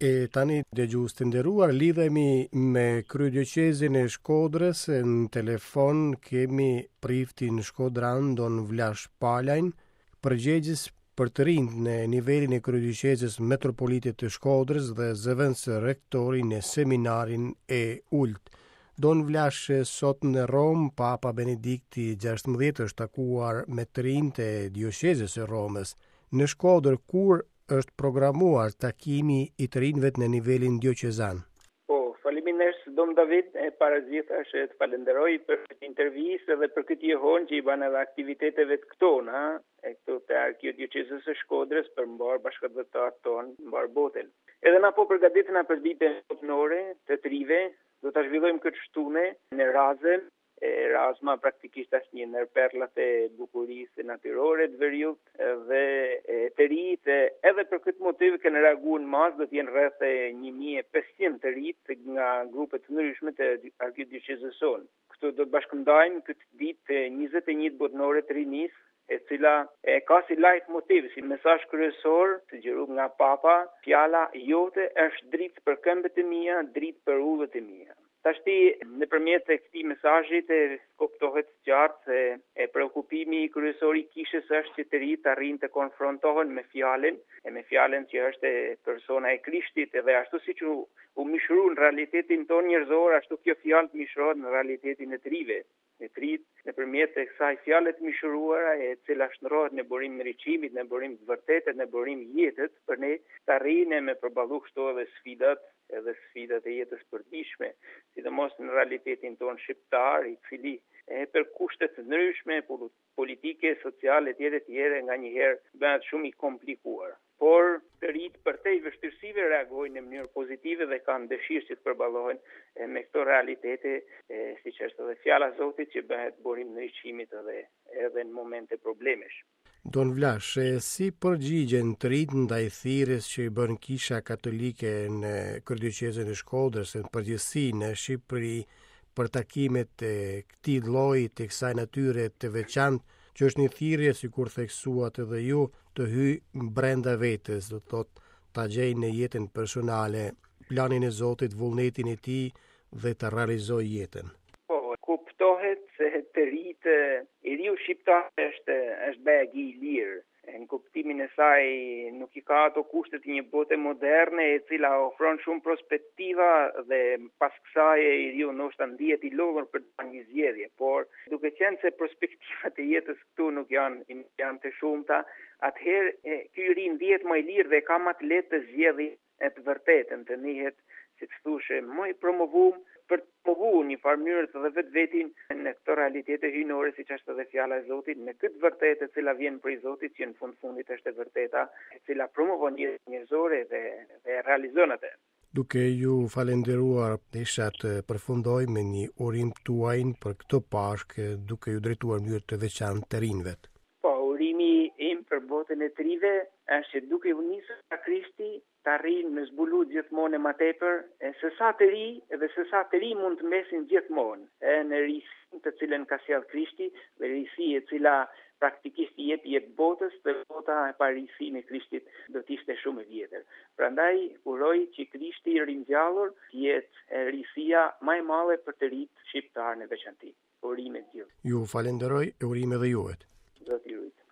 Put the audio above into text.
E tani dëgjues të nderuar, lidhemi me kryedyqezin e Shkodrës. Në telefon kemi priftin shkodran Don Vlash Palajn, përgjegjës për të rinjt në nivelin e kryedyqezës metropolite të Shkodrës dhe zëvendës rektori në seminarin e Ult. Don Vlash, sot në Rom, Papa Benedikti XVI është takuar me të rinjt e dioqezës së Romës. Në Shkodër, kur është programuar takimi i të rinjve në nivelin dioqezan? Faleminderit Dom David, para gjithash të falenderoj për këtë intervistë dhe për këtë jehon që i banë edhe aktiviteteve të këtona, këto të arkidioqezës së Shkodrës për mbar bashkëdhëtar tonë, mbar botën. Edhe na po përgatitena për ditën botërore të të rinjve, do ta zhvillojmë këtë shtune në Razën. Erasma praktikisht është një ndër perlat e bukurisë natyrore të Veriut dhe të rinjt, edhe për këtë motiv kanë reaguar në mas, do të jenë rreth 1500 të rinj nga grupe të ndryshme të arkidioqezës sonë. Këto do të bashkëndajnë këtë ditë 21 botërore të rinjisë, e cila ka si lajt motiv, si mesazh kryesor të gjeruar nga Papa, fjala jote është dritë për këmbët e mia, dritë për udhët e mia. Tashti, nëpërmjet këtij mesazhit kuptohet qartë se preokupimi kryesor i kishës është që të rinjt arrijnë të konfrontohen me fjalën që është persona e Krishtit, dhe ashtu siç u mishru në realitetin tonë njerëzor, ashtu kjo fjalë mishrohet në realitetin e të rinjve. Të rinjt nëpërmjet kësaj fjale të mishruara, e cila shndrohet në burim të riçimit, në burim të vërtetë, në burim jetës, për ne të arrijnë me përballu këto edhe sfidat e jetës përditshme, sidomos në realitetin tonë shqiptar, i cili për kushte të ndryshme politike, sociale etj. Nganjëherë bëhet shumë i komplikuar. Por të rinjt për te vështirësive reagojnë në mënyrë pozitive dhe kanë dëshirë që të përballohen me këto realitete, siç është edhe fjala e Zotit që bëhet burim në riçimit edhe në momente problemesh. Don Vlash, si përgjigjen të rinjt ndaj thirrjes që i bën Kisha Katolike në kryedyqezën e Shkodrës, në përgjithësi në Shqipëri, për takimet e këtij lloji, të kësaj natyre të veçantë, që është një thirrje, sikur theksuat edhe ju, të hyjë brenda vetes, do të thotë ta gjejë në jetën personale planin e Zotit, vullnetin e tij dhe të realizojë jetën. Kuptohet se të rinjt, i riu shqiptar është beg i lirë. Në kuptimin e saj nuk i ka ato kushtet një bote moderne e cila ofron shumë prospektiva dhe pas kësaj i riu ndoshta ndihet i lodhur për të një zgjedhje, por duke qenë se perspektivat e jetës këtu nuk janë të shumta, atëherë ky i ri ndihet më i lirë dhe ka më të lehtë të zgjedhë të vërtetën, të njihet, siç thoshë, më i promovuar për të promovuar një farë mënyrë të vetin në këto realitete hyjnore, siç është edhe fjala e Zotit, me këtë vërtetë e cila vjen prej Zotit, që në fundit është e vërteta, e cila promovon jetën njerëzore dhe realizon atë. Duke ju falenderuar, desha të përfundoj me një urim tuaj për këto Pashkë, duke ju drejtuar mënyrë të veçantë të rinjve. Urimi im për botën e të rinjve është që duke u nisur nga Krishti, të arrijnë me zbulu gjithmonë më tepër, se sa të ri mund të mbesin gjithmonë në risi të cilën ka sjellë Krishti, dhe risi e cila praktikisht i jep botës, dhe bota e pa risinë e Krishtit do të ishte shumë e vjetër. Prandaj uroj që Krishti i ringjallur të jetë risia më e madhe për të rinjt shqiptar në veçantë. Urime të gjithë. Ju falenderoj, urime dhe juet. Zoti ju